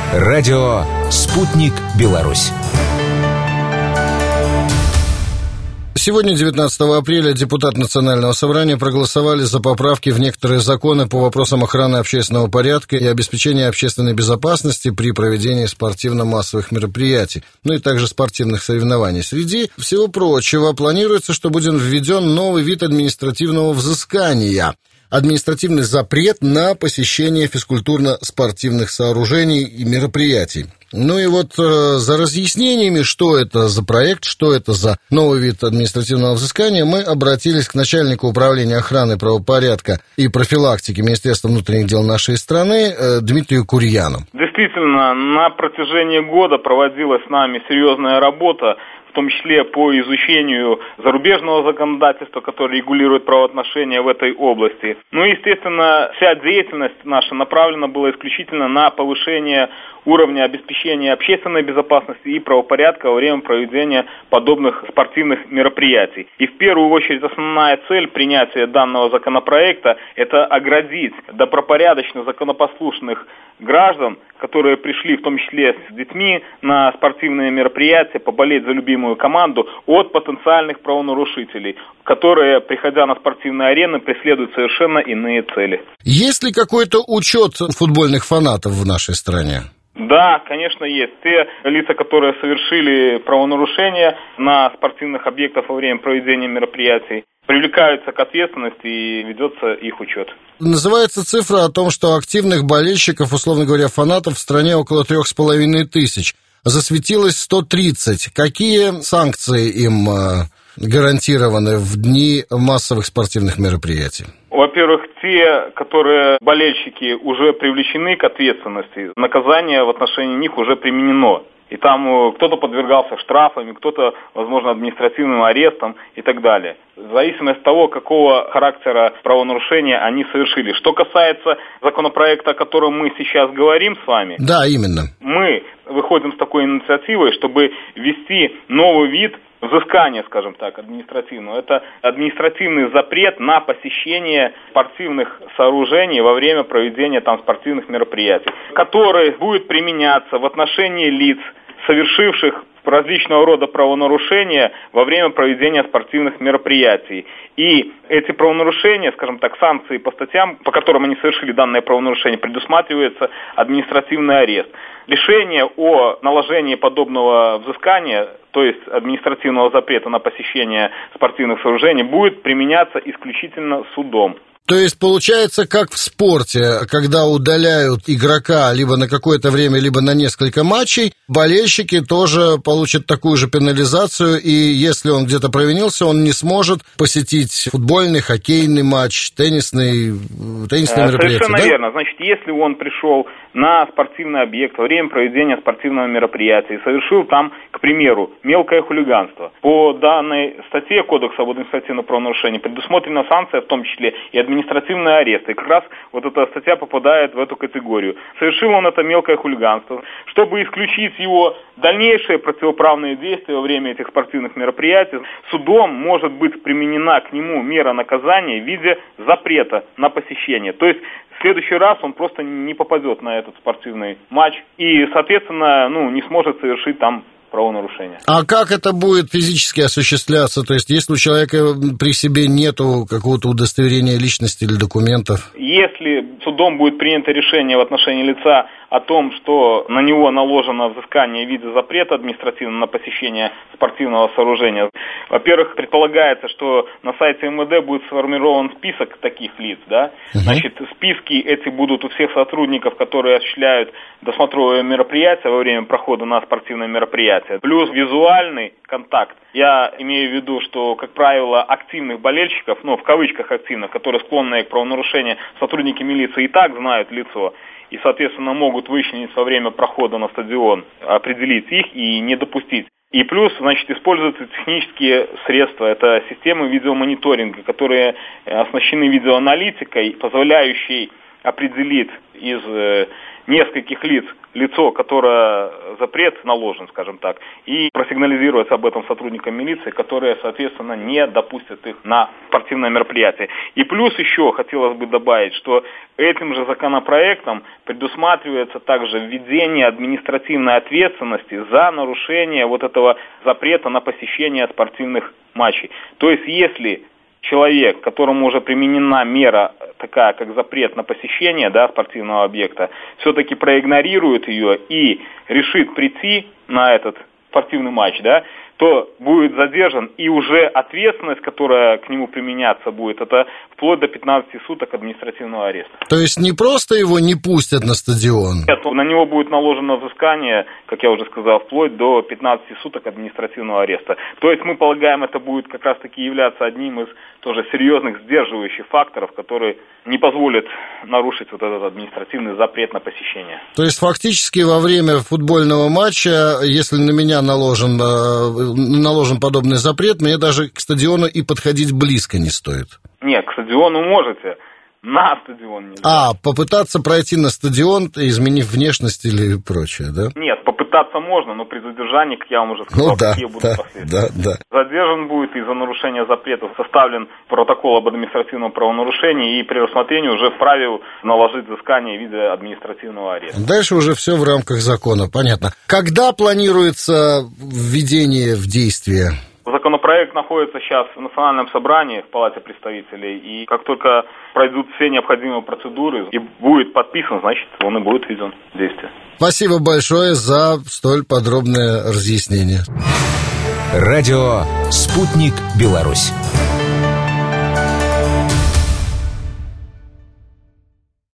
Радио «Спутник Беларусь». Сегодня, 19 апреля, депутаты Национального собрания проголосовали за поправки в некоторые законы по вопросам охраны общественного порядка и обеспечения общественной безопасности при проведении спортивно-массовых мероприятий, ну и также спортивных соревнований. Среди всего прочего, планируется, что будет введен новый вид административного взыскания – административный запрет на посещение физкультурно-спортивных сооружений и мероприятий. Ну и вот за разъяснениями, что это за проект, что это за новый вид административного взыскания, мы обратились к начальнику управления охраны правопорядка и профилактики Министерства внутренних дел нашей страны Дмитрию Курьяну. Действительно, на протяжении года проводилась с нами серьезная работа, в том числе по изучению зарубежного законодательства, которое регулирует правоотношения в этой области. Ну и, естественно, вся деятельность наша направлена была исключительно на повышение уровня обеспечения общественной безопасности и правопорядка во время проведения подобных спортивных мероприятий. И в первую очередь основная цель принятия данного законопроекта – это оградить добропорядочно законопослушных граждан, которые пришли в том числе с детьми на спортивные мероприятия, поболеть за любимую команду, от потенциальных правонарушителей, которые, приходя на спортивные арены, преследуют совершенно иные цели. Есть ли какой-то учет футбольных фанатов в нашей стране? Да, конечно, есть. Те лица, которые совершили правонарушения на спортивных объектах во время проведения мероприятий, привлекаются к ответственности и ведется их учет. Называется цифра о том, что активных болельщиков, условно говоря, фанатов в стране около 3500. Засветилось 130. Какие санкции им гарантированы в дни массовых спортивных мероприятий? Во-первых, те, которые болельщики уже привлечены к ответственности, наказание в отношении них уже применено. И там кто-то подвергался штрафам, кто-то, возможно, административным арестом и так далее. В зависимости от того, какого характера правонарушения они совершили. Что касается законопроекта, о котором мы сейчас говорим с вами. Да, именно. Мы выходим с такой инициативой, чтобы ввести новый вид взыскания, скажем так, административного. Это административный запрет на посещение спортивных сооружений во время проведения там спортивных мероприятий, который будет применяться в отношении лиц, совершивших различного рода правонарушения во время проведения спортивных мероприятий. И эти правонарушения, скажем так, санкции по статьям, по которым они совершили данное правонарушение, предусматривается административный арест. Решение о наложении подобного взыскания, то есть административного запрета на посещение спортивных сооружений, будет применяться исключительно судом. То есть получается, как в спорте, когда удаляют игрока либо на какое-то время, либо на несколько матчей, болельщики тоже получат такую же пенализацию, и если он где-то провинился, он не сможет посетить футбольный, хоккейный матч, теннисные мероприятия. Совершенно верно. Значит, если он пришел на спортивный объект во время проведения спортивного мероприятия и совершил там, к примеру, мелкое хулиганство, по данной статье Кодекса об административном правонарушении предусмотрена санкция, в том числе и административный арест. И как раз вот эта статья попадает в эту категорию. Совершил он это мелкое хулиганство. Чтобы исключить его дальнейшие противоправные действия во время этих спортивных мероприятий, судом может быть применена к нему мера наказания в виде запрета на посещение. То есть в следующий раз он просто не попадет на этот спортивный матч и, соответственно, не сможет совершить там правонарушение. А как это будет физически осуществляться? То есть, если у человека при себе нету какого-то удостоверения личности или документов? Если судом будет принято решение в отношении лица о том, что на него наложено взыскание в виде запрета административного на посещение спортивного сооружения, во-первых, предполагается, что на сайте МВД будет сформирован список таких лиц, да? Значит, списки эти будут у всех сотрудников, которые осуществляют досмотровые мероприятия во время прохода на спортивное мероприятие. Плюс визуальный контакт. Я имею в виду, что, как правило, активных болельщиков, в кавычках активных, которые склонны к правонарушению, сотрудники милиции и так знают лицо и, соответственно, могут вычленить во время прохода на стадион, определить их и не допустить. И плюс, используются технические средства. Это системы видеомониторинга, которые оснащены видеоаналитикой, позволяющей определит из нескольких лицо, которое запрет наложен, скажем так, и просигнализируется об этом сотрудникам милиции, которые, соответственно, не допустят их на спортивное мероприятие. И плюс еще хотелось бы добавить, что этим же законопроектом предусматривается также введение административной ответственности за нарушение вот этого запрета на посещение спортивных матчей. То есть, если человек, которому уже применена мера такая, как запрет на посещение, да, спортивного объекта, все-таки проигнорирует ее и решит прийти на этот спортивный матч, да, то будет задержан, и уже ответственность, которая к нему применяться будет, это вплоть до 15 суток административного ареста. То есть не просто его не пустят на стадион? Нет, на него будет наложено взыскание, как я уже сказал, вплоть до 15 суток административного ареста. То есть мы полагаем, это будет как раз-таки являться одним из тоже серьезных сдерживающих факторов, которые не позволят нарушить вот этот административный запрет на посещение. То есть фактически во время футбольного матча, если на меня наложен подобный запрет, мне даже к стадиону и подходить близко не стоит? Нет, к стадиону можете, на стадион нельзя. Попытаться пройти на стадион, изменив внешность или прочее, да? Нет, попытаться можно, но при задержании, как я вам уже сказал, какие будут последствия. Да. Задержан будет из-за нарушения запретов, составлен протокол об административном правонарушении, и при рассмотрении уже вправе наложить взыскание в виде административного ареста. Дальше уже все в рамках закона, понятно. Когда планируется введение в действие? Законопроект находится сейчас в Национальном собрании, в Палате представителей, и как только пройдут все необходимые процедуры и будет подписан, значит, он и будет введен в действие. Спасибо большое за столь подробное разъяснение. Радио «Спутник Беларусь».